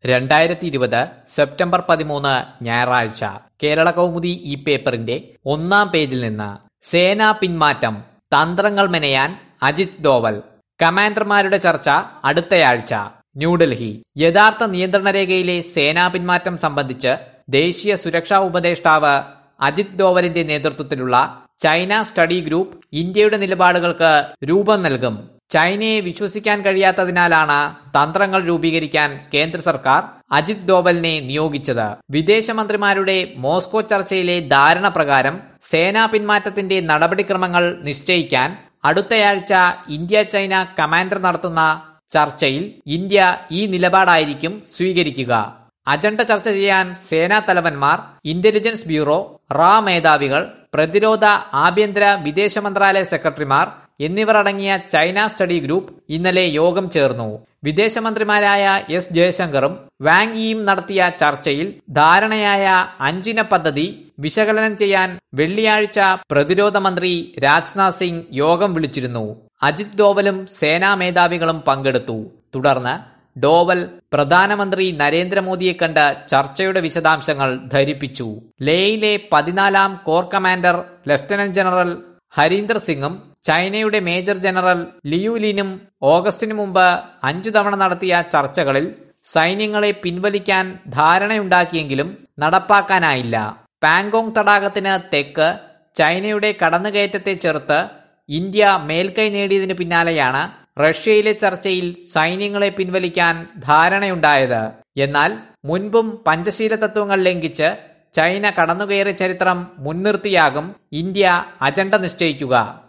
2020 September 13 ഞായറാഴ്ച കേരള കൗമുദി ഈ പേപ്പറിന്റെ ഒന്നാം പേജിൽ നിന്ന് സേനാ പിന്മാറ്റം തന്ത്രങ്ങൾ മെനയാൻ അജിത് ഡോവൽ. കമാൻഡർമാരുടെ ചർച്ച അടുത്തയാഴ്ച. ന്യൂഡൽഹി. യഥാർത്ഥ നിയന്ത്രണ രേഖയിലെ സേനാ പിന്മാറ്റം സംബന്ധിച്ച് ദേശീയ സുരക്ഷാ ഉപദേഷ്ടാവ് അജിത് ഡോവലിന്റെ നേതൃത്വത്തിലുള്ള ചൈന സ്റ്റഡി ഗ്രൂപ്പ് ഇന്ത്യയുടെ നിലപാടുകൾക്ക് രൂപം നൽകും. ചൈനയെ വിശ്വസിക്കാൻ കഴിയാത്തതിനാലാണ് തന്ത്രങ്ങൾ രൂപീകരിക്കാൻ കേന്ദ്ര സർക്കാർ അജിത് ഡോവലിനെ നിയോഗിച്ചത്. വിദേശമന്ത്രിമാരുടെ മോസ്കോ ചർച്ചയിലെ ധാരണ പ്രകാരം സേനാ പിന്മാറ്റത്തിന്റെ നടപടിക്രമങ്ങൾ നിശ്ചയിക്കാൻ അടുത്തയാഴ്ച ഇന്ത്യ ചൈന കമാൻഡർ നടത്തുന്ന ചർച്ചയിൽ ഇന്ത്യ ഈ നിലപാടായിരിക്കും സ്വീകരിക്കുക. അജണ്ട ചർച്ച ചെയ്യാൻ സേനാ തലവന്മാർ, ഇന്റലിജൻസ് ബ്യൂറോ, റാ മേധാവികൾ, പ്രതിരോധ, ആഭ്യന്തര, വിദേശ മന്ത്രാലയ സെക്രട്ടറിമാർ എന്നിവർ അടങ്ങിയ ചൈന സ്റ്റഡി ഗ്രൂപ്പ് ഇന്നലെ യോഗം ചേർന്നു. വിദേശമന്ത്രിമാരായ എസ് ജയശങ്കറും വാങ് യിയും നടത്തിയ ചർച്ചയിൽ ധാരണയായ 5 ഇന പദ്ധതി വിശകലനം ചെയ്യാൻ വെള്ളിയാഴ്ച പ്രതിരോധ മന്ത്രി രാജ്നാഥ് സിംഗ് യോഗം വിളിച്ചിരുന്നു. അജിത് ഡോവലും സേനാ മേധാവികളും പങ്കെടുത്തു. തുടർന്ന് ഡോവൽ പ്രധാനമന്ത്രി നരേന്ദ്രമോദിയെ കണ്ട് ചർച്ചയുടെ വിശദാംശങ്ങൾ ധരിപ്പിച്ചു. ലേയിലെ 14ാം corps commander lieutenant general Harinder സിംഗും ചൈനയുടെ മേജർ ജനറൽ ലിയു ലിനും ഓഗസ്റ്റിന് മുമ്പ് 5 തവണ നടത്തിയ ചർച്ചകളിൽ സൈന്യങ്ങളെ പിൻവലിക്കാൻ ധാരണയുണ്ടാക്കിയെങ്കിലും നടപ്പാക്കാനായില്ല. പാങ്കോങ് തടാകത്തിന് തെക്ക് ചൈനയുടെ കടന്നുകയറ്റത്തെ ചെറുത്ത് ഇന്ത്യ മേൽക്കൈ നേടിയതിനു പിന്നാലെയാണ് റഷ്യയിലെ ചർച്ചയിൽ സൈന്യങ്ങളെ പിൻവലിക്കാൻ ധാരണയുണ്ടായത്. എന്നാൽ മുൻപും പഞ്ചശീല തത്വങ്ങൾ ലംഘിച്ച് ചൈന കടന്നുകയറിയ ചരിത്രം മുൻനിർത്തിയാകും ഇന്ത്യ അജണ്ട നിശ്ചയിക്കുക.